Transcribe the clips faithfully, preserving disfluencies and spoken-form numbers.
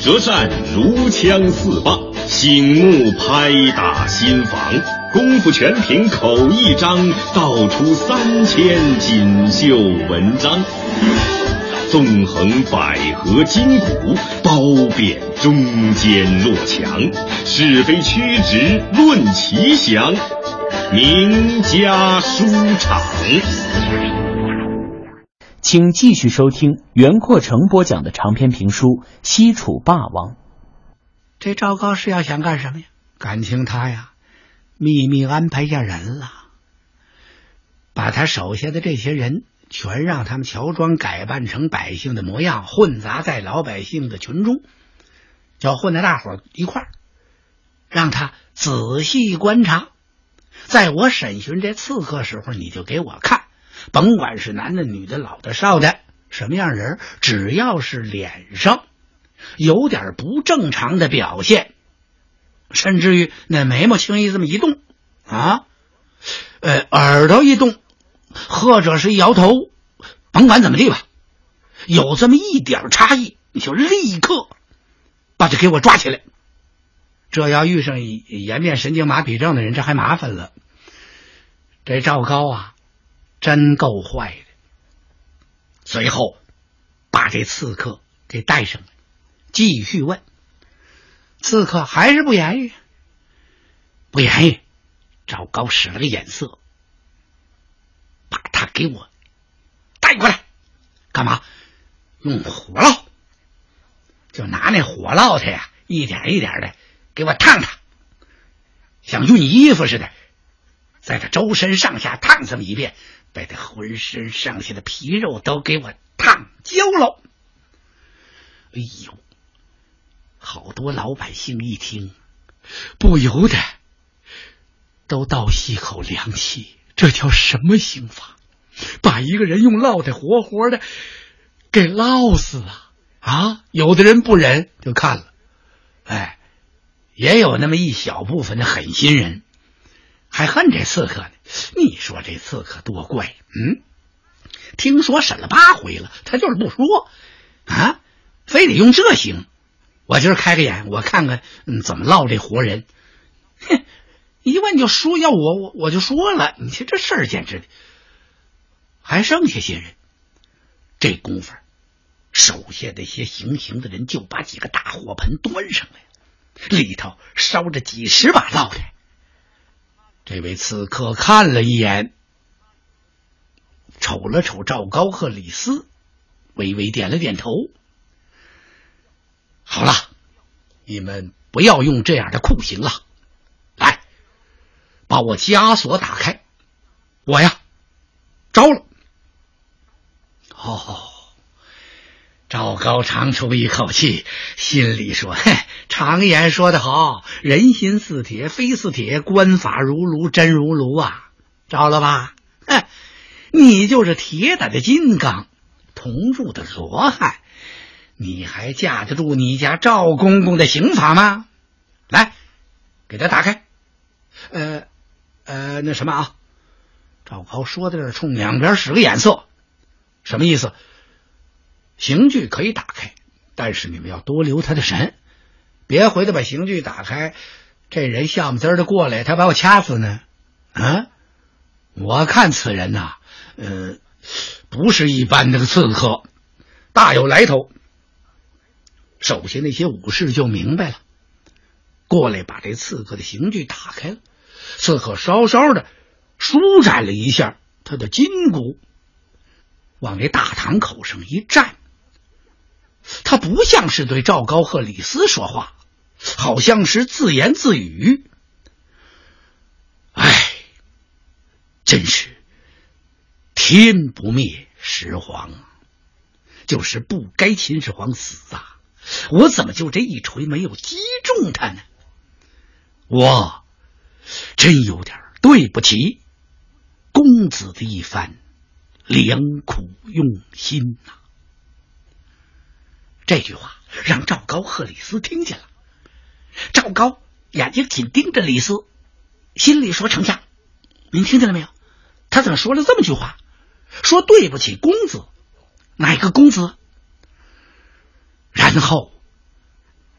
折扇如枪似棒，醒目拍打心房。功夫全凭口一张，道出三千锦绣文章。纵横捭阖筋骨，褒贬中间若强。是非曲直论奇详，名家书场。 请继续收听袁阔成播讲的长篇评书《西楚霸王》。 这赵高是要想干什么呀？感情他呀秘密安排下人了，把他手下的这些人全让他们乔装改扮成百姓的模样，混杂在老百姓的群中，叫混在大伙儿一块儿，让他仔细观察。在我审讯这刺客时候，你就给我看，甭管是男的女的老的少的，什么样人，只要是脸上有点不正常的表现，甚至于那眉毛轻易这么一动啊，呃，耳朵一动，或者是一摇头，甭管怎么地吧，有这么一点差异，你就立刻把他给我抓起来。这要遇上颜面神经麻痹症的人，这还麻烦了。这赵高啊真够坏的。随后把这刺客给带上来，继续问。刺客还是不言语，不言语。赵高使了个眼色，把他给我带过来。干嘛？用火烙，就拿那火烙他呀，一点一点的给我烫他，像熨衣服似的，在他周身上下烫这么一遍，把他浑身上下的皮肉都给我烫焦了。哎呦，好多老百姓一听，不由得都倒吸口凉气。这叫什么刑法？把一个人用烙的活活的给烙死了啊！有的人不忍就看了，哎，也有那么一小部分的狠心人还恨这刺客呢。你说这刺客多怪，嗯，听说审了八回了，他就是不说啊，非得用这刑。我今儿开个眼，我看看嗯怎么烙这活人。哼，一问就说，要我我我就说了。你看这事儿简直的。还剩下些人，这功夫手下那些行刑的人就把几个大火盆端上来，里头烧着几十把烙的。这位刺客看了一眼，瞅了瞅赵高和李斯，微微点了点头。好了，你们不要用这样的酷刑了，来，把我枷锁打开，我呀招了。哦，赵高长出一口气，心里说，嘿，常言说得好，人心似铁，非似铁，官法如炉，真如炉啊。招了吧？哼，你就是铁打的金刚，铜铸的罗汉，你还架得住你家赵公公的刑法吗？来，给他打开。呃呃，那什么啊？赵高说到这儿，冲两边使个眼色。什么意思？刑具可以打开，但是你们要多留他的神，别回头把刑具打开，这人笑么滋儿的过来，他把我掐死呢。啊，我看此人呐、啊，呃，不是一般的刺客，大有来头。手下那些武士就明白了，过来把这刺客的刑具打开了。刺客稍稍的舒展了一下他的筋骨，往这大堂口上一站，他不像是对赵高和李斯说话，好像是自言自语。哎，真是天不灭始皇，就是不该秦始皇死啊，我怎么就这一锤没有击中他呢？我真有点对不起公子的一番良苦用心呐、啊！这句话让赵高和李斯听见了。赵高眼睛紧盯着李斯，心里说：“丞相，您听见了没有？他怎么说了这么句话？说对不起公子，哪个公子？”然后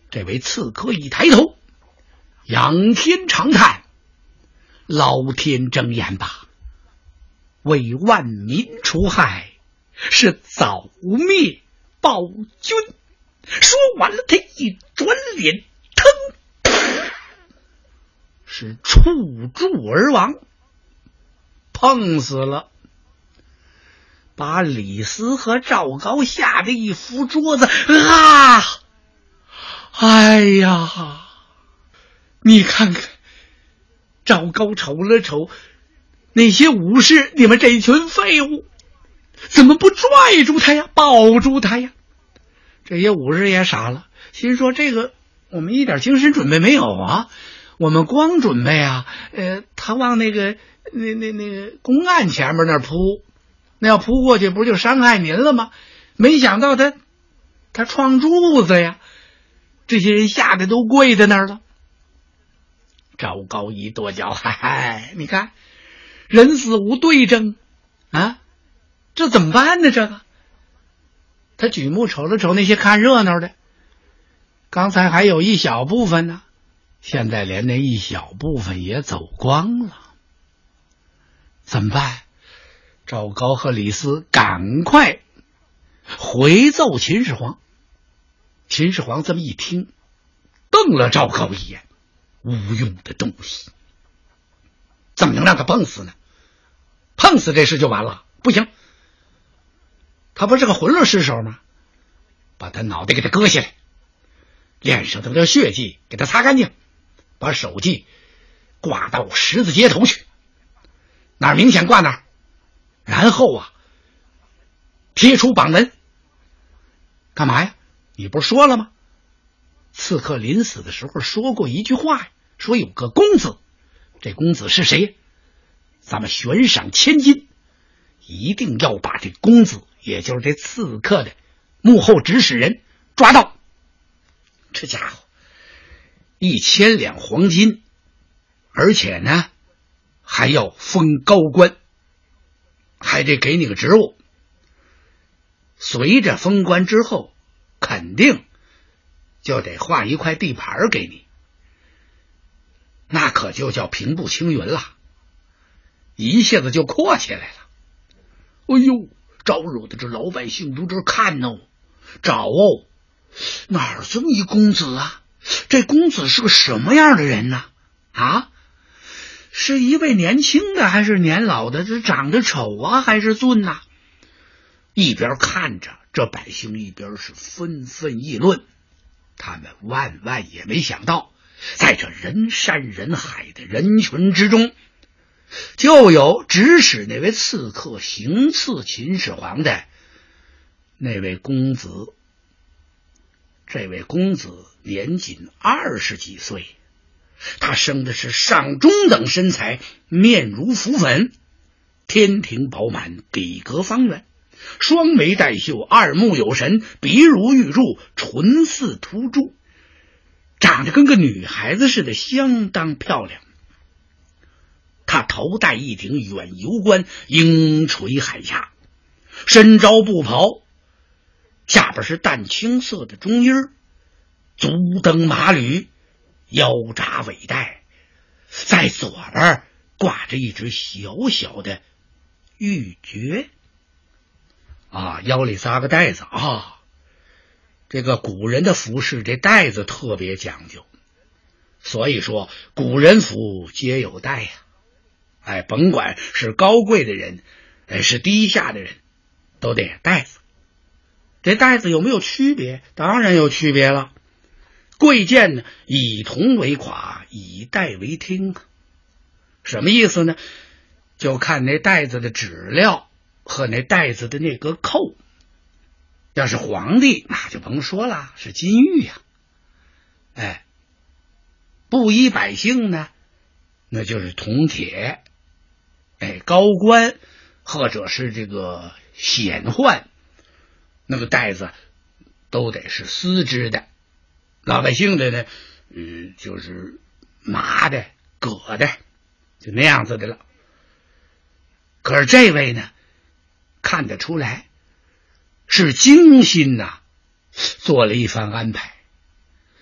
这位刺客一抬头，仰天长叹：“老天睁眼吧，为万民除害，是早灭暴君。”说完了，他一转脸，腾，是触柱而亡，碰死了，把李斯和赵高吓得一扶桌子啊！哎呀，你看看，赵高瞅了瞅那些武士，你们这群废物，怎么不拽住他呀，抱住他呀？这些武士也傻了，心说这个我们一点精神准备没有啊，我们光准备啊，呃，他往那个那那那个公案前面那扑，那要扑过去不就伤害您了吗？没想到他他撞柱子呀，这些人吓得都跪在那儿了。赵高一跺脚，嗨嗨，你看人死无对证啊，这怎么办呢？这个他举目瞅了瞅那些看热闹的，刚才还有一小部分呢，现在连那一小部分也走光了，怎么办？赵高和李斯赶快回奏秦始皇。秦始皇这么一听，瞪了赵高一眼，无用的东西，怎么能让他碰死呢？碰死这事就完了，不行，他不是个混乱尸首吗？把他脑袋给他割下来，脸上的这血迹给他擦干净，把手迹挂到十字街头去，哪儿明显挂哪儿，然后啊贴出榜文。干嘛呀？你不是说了吗？刺客临死的时候说过一句话呀，说有个公子，这公子是谁？咱们悬赏千金，一定要把这公子，也就是这刺客的幕后指使人抓到。这家伙一千两黄金，而且呢还要封高官，还得给你个职务。随着封官之后，肯定就得划一块地盘给你，那可就叫平步青云了，一下子就阔起来了。哎呦，招惹的这老百姓都这看哦，找哦，哪儿这么一公子啊？这公子是个什么样的人呢？啊，是一位年轻的还是年老的？这长得丑啊还是俊啊？一边看着这百姓，一边是纷纷议论。他们万万也没想到，在这人山人海的人群之中，就有指使那位刺客行刺秦始皇的那位公子。这位公子年仅二十几岁，他生的是上中等身材，面如浮粉，天庭饱满，底格方圆，双眉带秀，二目有神，鼻如玉柱，唇似涂朱，长得跟个女孩子似的，相当漂亮。他头戴一顶远游冠，鹰垂海下，身着布袍，下边是淡青色的中衣，足蹬马履，腰扎尾带，在左边挂着一只小小的玉珏啊，腰里扎个带子啊。这个古人的服饰，这带子特别讲究，所以说古人服皆有带呀。哎，甭管是高贵的人，哎，是低下的人，都得带子。这带子有没有区别？当然有区别了。贵贱呢，以铜为垮，以带为听。什么意思呢？就看那带子的质料和那带子的那个扣。要是皇帝，那就甭说了，是金玉呀。哎，布衣百姓呢，那就是铜铁。哎，高官或者是这个显宦，那个带子都得是丝织的，老百姓的呢，嗯，就是麻的、革的，就那样子的了。可是这位呢，看得出来是精心呐、啊、做了一番安排，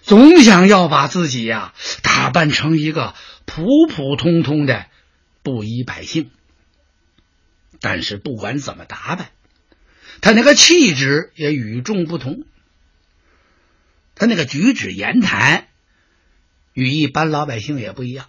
总想要把自己呀、啊、打扮成一个普普通通的布衣百姓。但是不管怎么打扮，他那个气质也与众不同，他那个举止言谈与一般老百姓也不一样。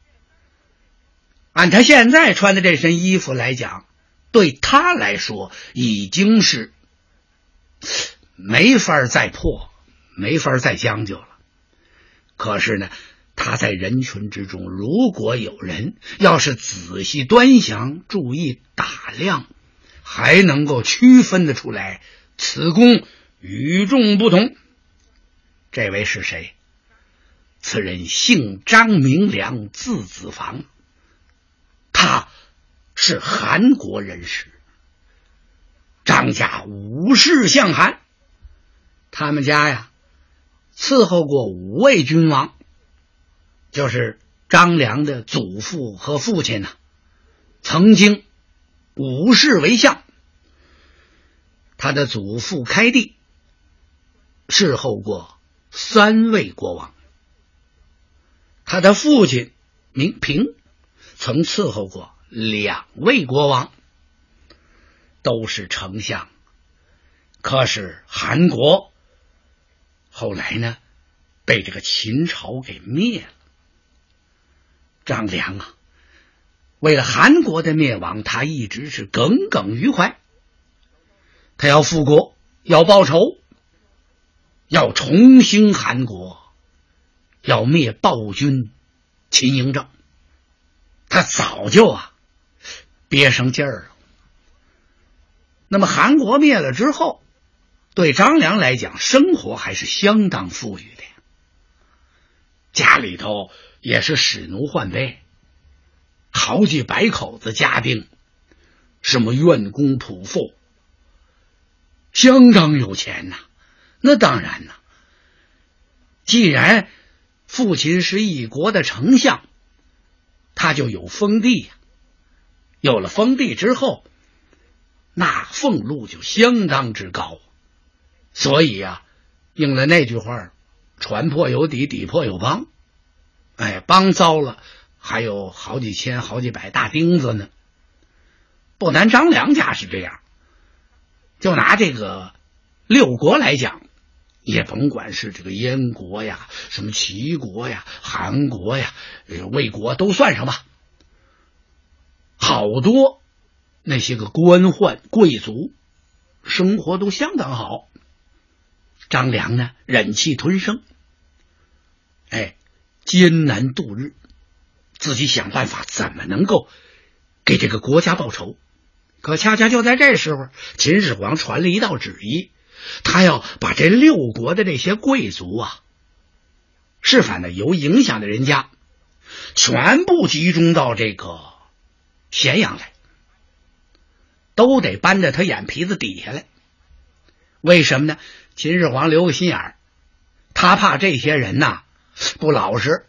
按他现在穿的这身衣服来讲，对他来说已经是没法再破，没法再将就了。可是呢，他在人群之中，如果有人要是仔细端详、注意打量，还能够区分得出来此公与众不同。这位是谁？此人姓张，名良，字子房，他是韩国人士。张家武士相韩，他们家呀伺候过五位君王，就是张良的祖父和父亲呢、啊，曾经武士为相。他的祖父开帝侍候过三位国王，他的父亲名平曾伺候过两位国王，都是丞相。可是韩国后来呢被这个秦朝给灭了。张良啊，为了韩国的灭亡，他一直是耿耿于怀。他要复国，要报仇，要重兴韩国，要灭暴君秦嬴政。他早就啊憋上劲儿了。那么韩国灭了之后，对张良来讲，生活还是相当富裕的，家里头也是使奴换婢，好几百口子家丁，什么院工仆妇，相当有钱呐、啊。那当然呐、啊，既然父亲是一国的丞相，他就有封地呀、啊。有了封地之后，那俸禄就相当之高。所以啊，应了那句话，船破有底，底破有帮。哎，帮糟了，还有好几千好几百大钉子呢。不单张良家是这样，就拿这个六国来讲，也甭管是这个燕国呀，什么齐国呀，韩国呀，魏国都算上吧，好多那些个官宦贵族生活都相当好。张良呢忍气吞声，哎，艰难度日，自己想办法怎么能够给这个国家报仇。可恰恰就在这时候，秦始皇传了一道旨意，他要把这六国的这些贵族啊，是反的有影响的人家，全部集中到这个咸阳来，都得搬到他眼皮子底下来。为什么呢？秦始皇留个心眼儿，他怕这些人呐不老实。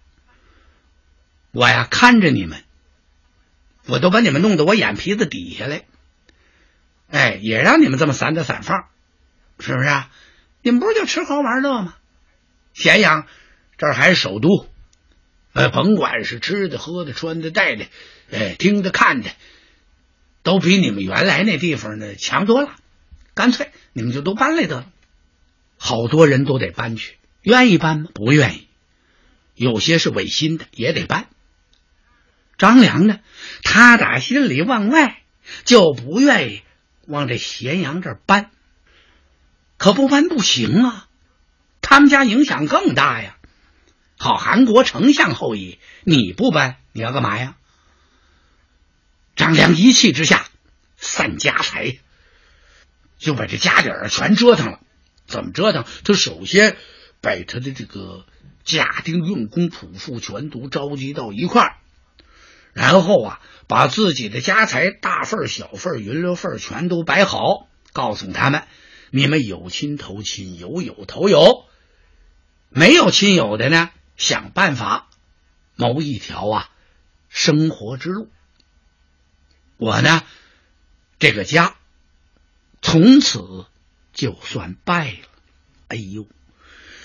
我呀看着你们，我都把你们弄到我眼皮子底下来，哎，也让你们这么散的散放，是不是啊？你们不是就吃喝玩乐吗？咸阳这儿还是首都，呃，甭管是吃的、喝的、穿的、戴的，哎，听的、看的，都比你们原来那地方呢强多了。干脆你们就都搬来得了。好多人都得搬去，愿意搬吗？不愿意。有些是违心的，也得搬。张良呢，他打心里往外就不愿意往这咸阳这儿搬，可不搬不行啊，他们家影响更大呀。好，韩国丞相后裔，你不搬，你要干嘛呀？张良一气之下散家财，就把这家底儿全折腾了。怎么折腾？他首先把他的这个家丁、用工、仆妇全都召集到一块儿，然后啊，把自己的家财大份小份云流份全都摆好，告诉他们：你们有亲投亲，有友投友，没有亲友的呢，想办法谋一条啊生活之路。我呢，这个家从此就算败了。哎呦，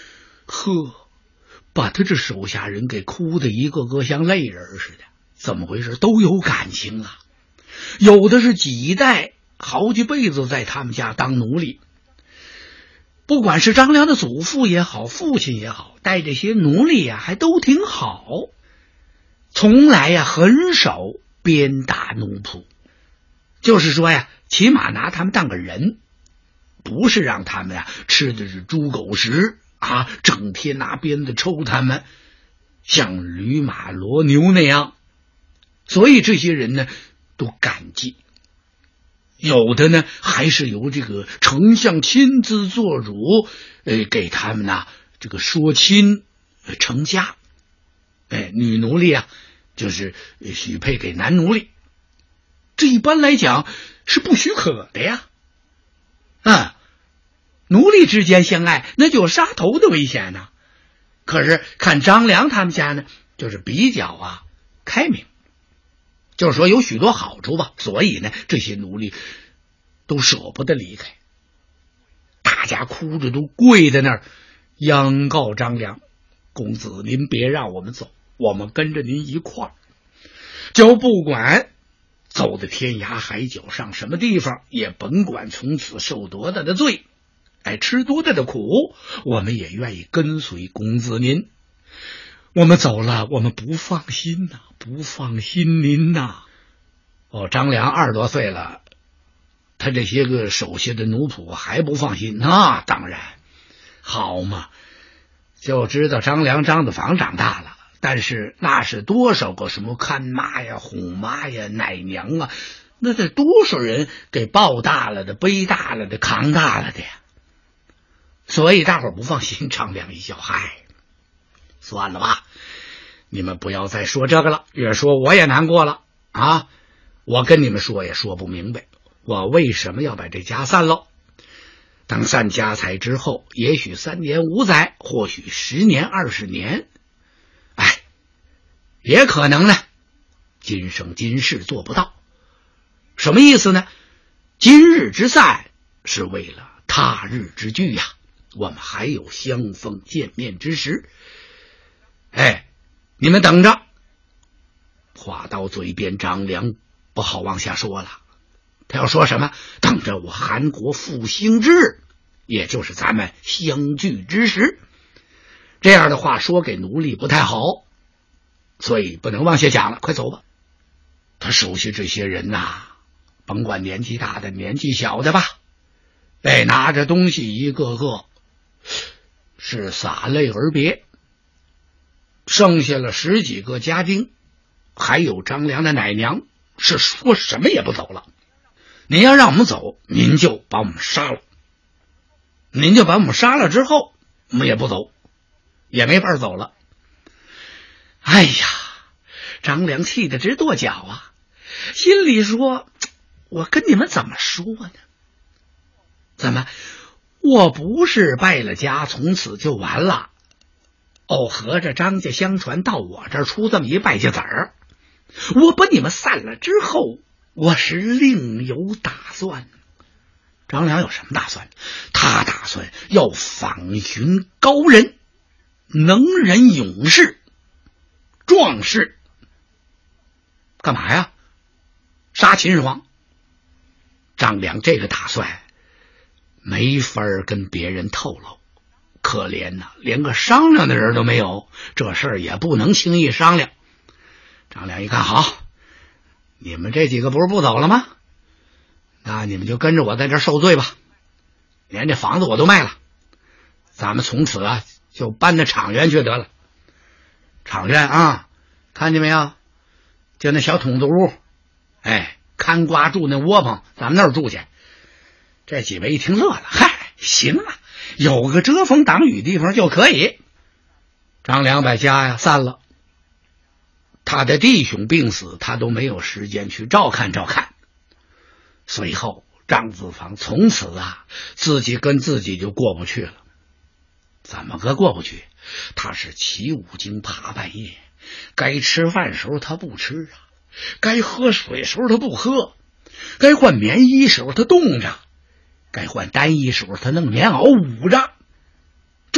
呵，把他这手下人给哭的一个个像泪人似的。怎么回事？都有感情啊，有的是几代好几辈子在他们家当奴隶。不管是张良的祖父也好，父亲也好，带这些奴隶啊还都挺好，从来呀很少鞭打奴仆，就是说呀起码拿他们当个人，不是让他们呀吃的是猪狗食啊，整天拿鞭子抽他们，像驴马骡牛那样。所以这些人呢都感激，有的呢还是由这个丞相亲自做主，呃，给他们呢这个说亲呃成家，哎，女奴隶啊就是许配给男奴隶，这一般来讲是不许可的呀。啊，奴隶之间相爱，那就有杀头的危险呢。可是看张良他们家呢，就是比较啊开明。就是说有许多好处吧，所以呢这些奴隶都舍不得离开，大家哭着都跪在那儿央告张良，公子您别让我们走，我们跟着您一块儿，就不管走的天涯海角上什么地方，也甭管从此受多大的罪，哎，吃多大的苦，我们也愿意跟随公子您。我们走了，我们不放心呐、啊，不放心您呐、啊。哦，张良二十多岁了，他这些个手下的奴仆还不放心，那当然好嘛，就知道张良张子房长大了，但是那是多少个什么看妈呀、哄妈呀、奶娘啊，那得多少人给抱大了的、背大了的、扛大了的呀。所以大伙儿不放心。张良一笑，嗨，算了吧，你们不要再说这个了，越说我也难过了啊！我跟你们说也说不明白，我为什么要把这家散了？等散家财之后，也许三年五载，或许十年二十年，哎，也可能呢，今生今世做不到。什么意思呢？今日之散是为了他日之聚呀，我们还有相逢见面之时。哎，你们等着。话到嘴边，张良不好往下说了，他要说什么？等着我韩国复兴之日，也就是咱们相聚之时。这样的话说给奴隶不太好，所以不能往下讲了，快走吧。他熟悉这些人呐、啊，甭管年纪大的年纪小的吧，哎，拿着东西一个个是洒泪而别。剩下了十几个家丁，还有张良的奶娘，是说什么也不走了。您要让我们走，您就把我们杀了，您就把我们杀了之后，我们也不走，也没法走了。哎呀，张良气得直跺脚啊，心里说，我跟你们怎么说呢？怎么我不是败了家从此就完了？哦，合着张家相传到我这儿出这么一败家子儿，我把你们散了之后，我是另有打算。张良有什么打算？他打算要访寻高人、能人、勇士、壮士，干嘛呀？杀秦始皇。张良这个打算没法跟别人透露。可怜呐、啊，连个商量的人都没有，这事儿也不能轻易商量。张良一看，好，你们这几个不是不走了吗？那你们就跟着我在这儿受罪吧，连这房子我都卖了，咱们从此啊就搬到厂院去得了。厂院啊，看见没有？就那小筒子屋，哎，看瓜住那窝棚，咱们那儿住去。这几位一听乐了，嗨，行啊，有个遮风挡雨地方就可以。张良把家呀散了，他的弟兄病死，他都没有时间去照看照看。随后张子房从此啊自己跟自己就过不去了。怎么个过不去？他是起五更爬半夜，该吃饭时候他不吃啊，该喝水时候他不喝，该换棉衣时候他冻着，该换单衣时候他弄棉袄捂着，这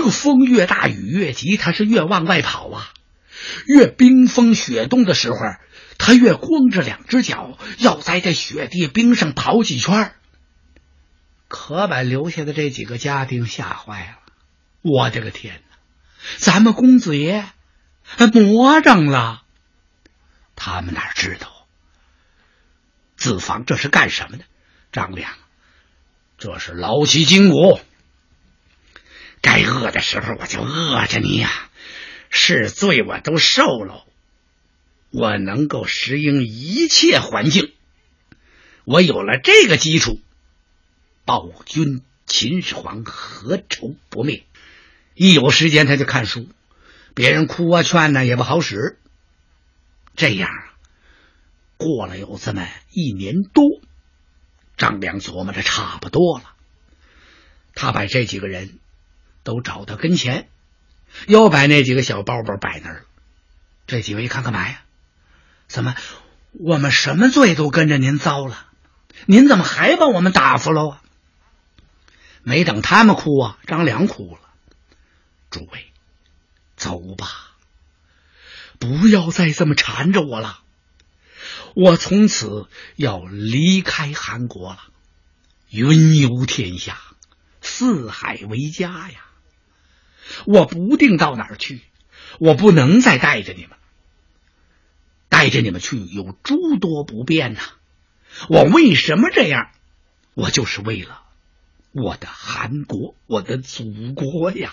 个风越大雨越急，他是越往外跑啊。越冰封雪冻的时候，他越光着两只脚，要在这雪地冰上跑几圈，可把留下的这几个家丁吓坏了。我的个天哪，咱们公子爷魔怔了。他们哪知道子房这是干什么的？张良，这是劳其筋骨，该饿的时候我就饿着你呀、啊，是罪我都受了，我能够适应一切环境，我有了这个基础，暴君秦始皇何愁不灭？一有时间他就看书，别人哭啊劝呢也不好使。这样啊，过了有这么一年多，张良琢磨着差不多了，他把这几个人都找到跟前，又把那几个小包包摆那儿了。这几位看干嘛呀？怎么我们什么罪都跟着您遭了，您怎么还把我们打发了啊？没等他们哭啊，张良哭了。诸位，走吧，不要再这么缠着我了，我从此要离开韩国了，云游天下，四海为家呀。我不定到哪儿去，我不能再带着你们，带着你们去有诸多不便呐、啊。我为什么这样？我就是为了我的韩国，我的祖国呀。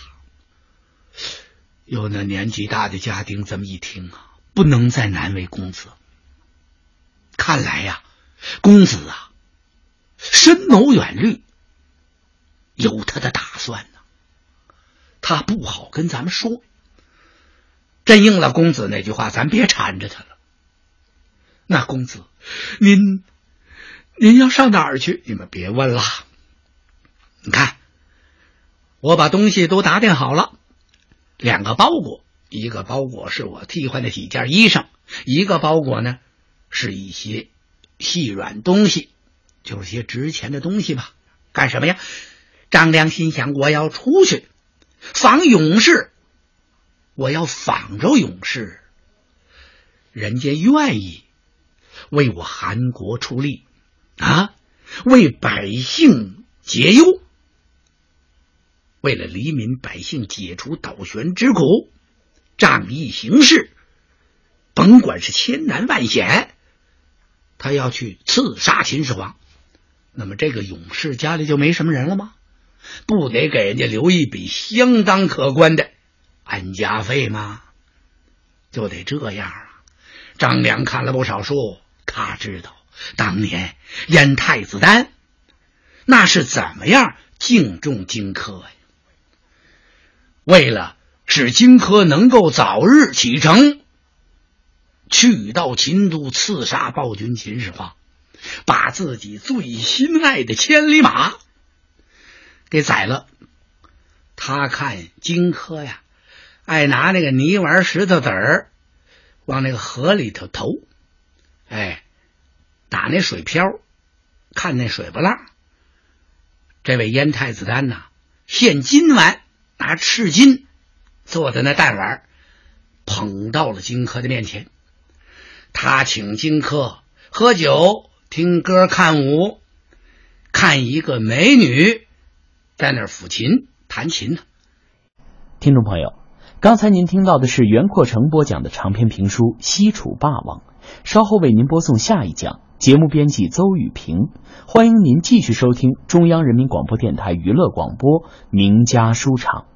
有那年纪大的家丁这么一听啊，不能再难为公子。看来呀、啊，公子啊，深谋远虑，有他的打算呢。他不好跟咱们说，真应了公子那句话，咱别缠着他了。那公子，您您要上哪儿去？你们别问了。你看，我把东西都打点好了，两个包裹，一个包裹是我替换的几件衣裳，一个包裹呢是一些细软东西，就是些值钱的东西吧。干什么呀？张良心想，我要出去访勇士，我要访着勇士，人家愿意为我韩国出力啊，为百姓解忧，为了黎民百姓解除倒悬之苦，仗义行事，甭管是千难万险，他要去刺杀秦始皇。那么这个勇士家里就没什么人了吗？不得给人家留一笔相当可观的安家费吗？就得这样啊。张良看了不少书，他知道当年燕太子丹那是怎么样敬重荆轲呀。为了使荆轲能够早日启程，去到秦都刺杀暴君秦始皇，把自己最心爱的千里马给宰了。他看荆轲呀，爱拿那个泥丸石头子儿往那个河里头投，哎，打那水漂，看那水不浪。这位燕太子丹呐，现金丸，拿赤金做的那弹丸捧到了荆轲的面前。他请荆轲喝酒听歌看舞，看一个美女在那儿抚琴弹琴呢。 听众朋友，刚才您听到的是袁阔成播讲的长篇评书《西楚霸王》，稍后为您播送下一讲。节目编辑邹雨平，欢迎您继续收听中央人民广播电台娱乐广播名家书场。